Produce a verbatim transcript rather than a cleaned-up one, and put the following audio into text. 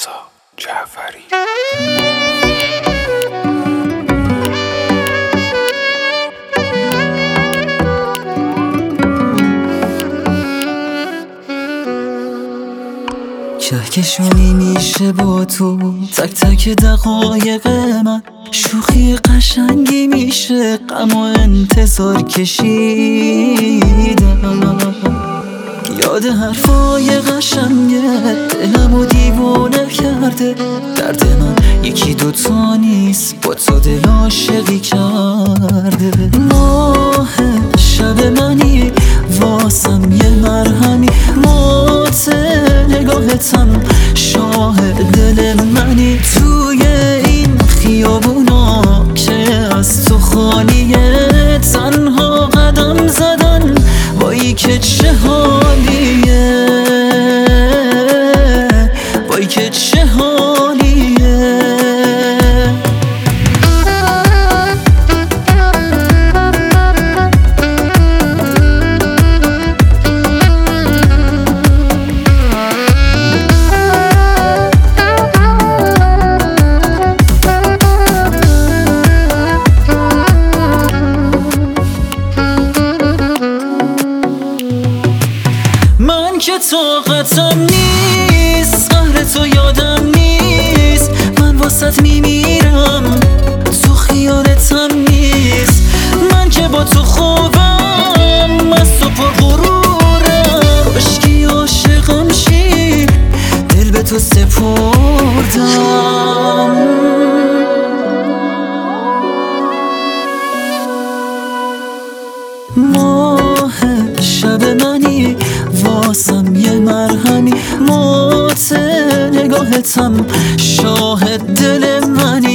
رضا جعفری. کهکشانی میشه با تو، تک تک دقایق من شوخی قشنگی میشه، غم و انتظار کشیدم. یاد حرفای قشنگه دلمو دیوونه کرده، درد من یکی دوتا نیست، با تو دل عاشقی کرده. ماه شب منی واسم یه مرهمی، موت نگاهتم شاهد دل منی. توی این خیابونا که از تو خالیه، تنها قدم زدن وای که چه حالیه، وای که چه حالیه. من که طاقتم نیست، قهر تو یادم نیست، من واسط میمیرم تو خیالتم نیست. من که با تو خوبم، از تو پر غرورم، عشقی عاشقم شی، دل به تو سپردم. ماه شب منی واسم یه مرهمی، موت نگاهتم شاهد دل منی.